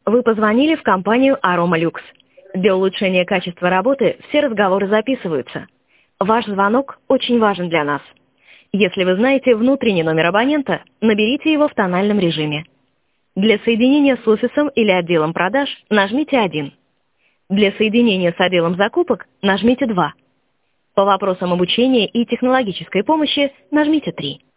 Вы позвонили в компанию Aroma Lux. Для улучшения качества работы все разговоры записываются. Ваш звонок очень важен для нас. Если вы знаете внутренний номер абонента, наберите его в тональном режиме. Для соединения с офисом или отделом продаж нажмите 1. Для соединения с отделом закупок нажмите 2. По вопросам обучения и технологической помощи нажмите 3.